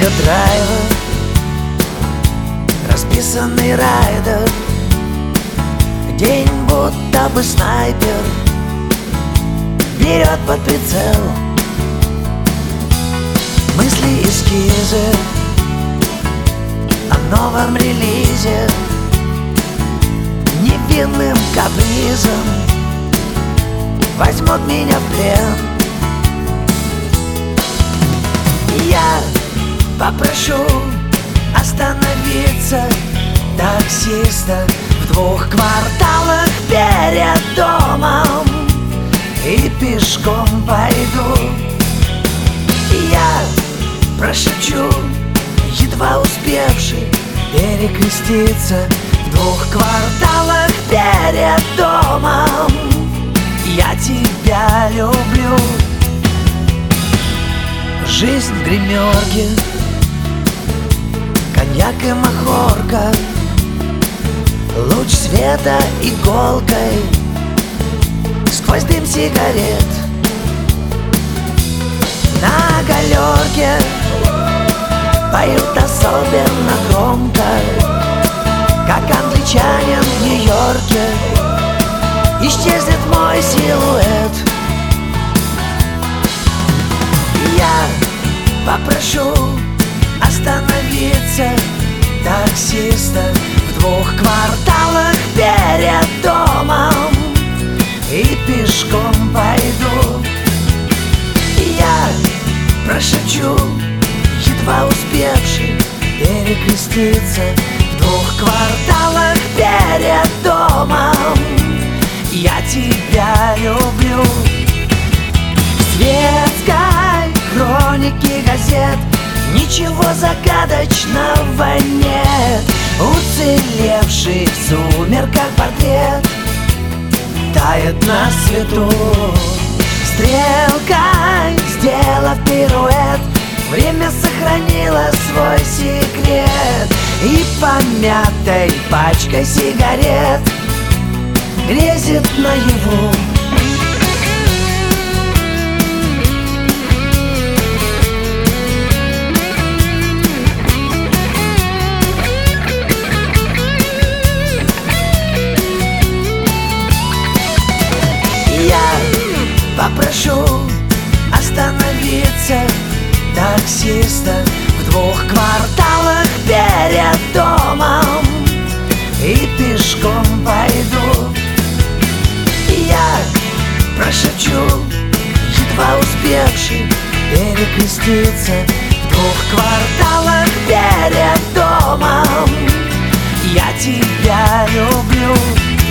Только драйвер, расписанный райдер, день будто бы снайпер берет под прицел. Мысли, эскизы о новом релизе, невинным капризом возьмут меня в плен. Я попрошу остановиться таксиста в 2 кварталах перед домом и пешком пойду. Я прошепчу, едва успевший перекреститься в 2 кварталах перед домом. Я тебя люблю. Жизнь в гримерке, коньяк и махорка, луч света иголкой сквозь дым сигарет. На галерке поют особенно громко, как англичанин в Нью-Йорке. Исчезнет мой силуэт. Я попрошу остановиться таксиста в 2 кварталах перед домом и пешком пойду. Я прошепчу, едва успевший перекреститься в 2 кварталах перед домом. Я тебя люблю. В светской хронике газет ничего загадочного нет. Уцелевший в сумерках портрет тает на свету. Стрелкой сделав пируэт, время сохранило свой секрет. И помятой пачкой сигарет грезит наяву. Я попрошу остановиться таксиста в 2 кварталах перед домом и пешком пойду. Я прошепчу, едва успевший перекреститься в 2 кварталах перед домом. Я тебя люблю.